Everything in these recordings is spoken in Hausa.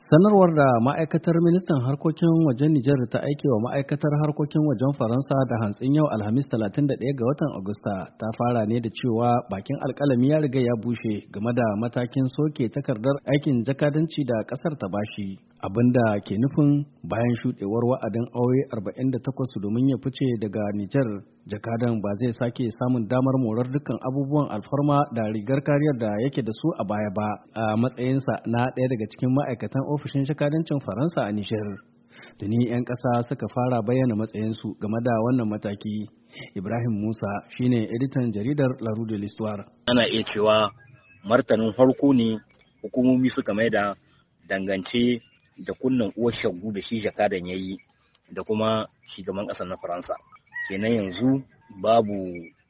Sanarwar da ma'aikatar ministan harkokin wajen Nijar ta aike wa ma'aikatar harkokin wajen Faransa da hantsin yau Alhamis 31 ga watan Agusta ta fara ne da cewa bakin alkalami ya riga ya bushe game da matakin soke takardar aikin jakadanci da kasar ta bashi, abinda ke nufin bayan shuɗewar wa'adin aure 48 domin ya fice daga Nijar, jakadan ba zai sake samun damar morar dukkan abubuwan alfarma da rigar kariyar da yake da su a baya ba a matsayinsa na ɗaya daga cikin ma'aikatan ofishin jakadancin Faransa a Nijar. Tuni 'yan ƙasa suka fara bayyana matsayinsu game da wannan mataki. Ibrahim Musa shine editan jaridar La Rue de l'Histoire. Ana iya cewa martanin farko ne hukumomi suka mai da dangance da kunnen uwar shaggu da shi jakadan ya yi da kuma shugaban ƙasar na Faransa. Kenan yanzu babu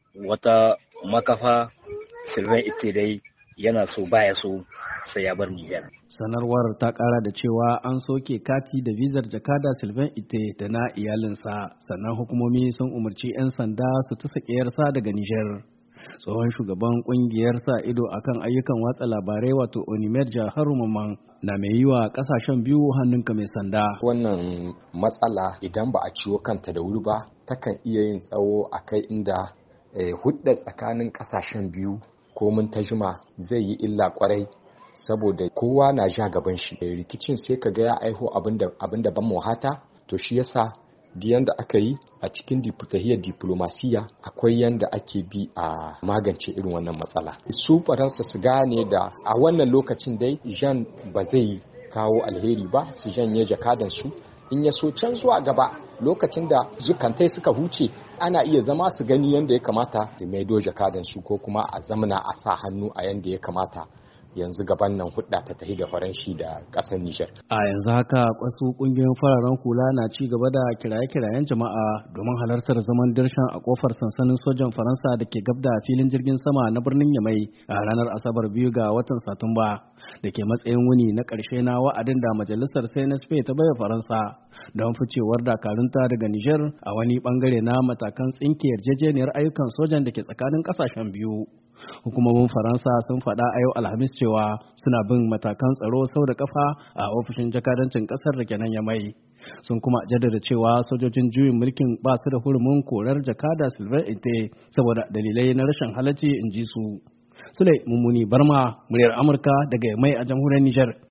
wata makafa, Sylvain Ite dai yana so baya so sai ya bar Niger. Sanarwar ta kara da cewa an soke kati da vizar jakada Sylvain Ite da na iyalinsa, sannan hukumomi sun umarci 'yan sanda su tusa ƙiyarsa daga Niger. Tsohon shugaban kungiyar sa ido akan ayyukan watsa labarai wato Onimerja Harumaman na mai yi wa kasashen biyu hannunka mai sanda. Wannan matsala idan ba a ciwo kanta da wuri ba takan iya yin tsawo a kai inda hudda tsakanin kasashen biyu ko mun ta jima zai yi illa kwarai saboda kowa na ja gaban shi. Rikicin sai ka ga ya aiho abinda ban muhata, to shi yasa yanda aka yi a cikin tahiyar diplomasiya akwai yanda ake bi a magance irin wannan matsala. Su Faransa su gane da a wannan lokacin dai Jean ba zai kawo alheri ba, su janye jakadan su in ya so can zuwa gaba lokacin da zukantai suka huce ana iya zama su gani yanda ya kamata su maido jakadan su ko kuma a zamana a sa hannu a yanda ya kamata. Yanzu gaban nan hudda ta tahi ga faranshi da kasar Nijar. A yanzu haka wasu kungiyoyin fararen hula na ci gaba da kiraye-kirayen jama'a domin halartar zaman dirshan a kofar sansanin sojan Faransa da ke gab da filin jirgin sama na birnin Yamai a ranar Asabar 2 ga watan Satumba, da ke matsayin wuni na ƙarshe na wa'adin da majalisar CNSP ta baiwa Faransa don ficewar dakarunta daga Nijar a wani bangare na matakan tsinke yarjejeniyar ayyukan sojan da ke tsakanin ƙasashen biyu. Hukumomin Faransa sun faɗa a yau Alhamis cewa suna bin matakan tsaro sau da kafa a ofishin jakadancin ƙasar da kenan Yamai. Sun kuma jaddada cewa sojojin juyin mulkin ba su da hurumin korar jakada Sylvain Ite saboda dalilai na rashin halacci, in ji su. Sule Mummuni Barma, muryar Amurka daga Yamai a jamhuriyar Nijar.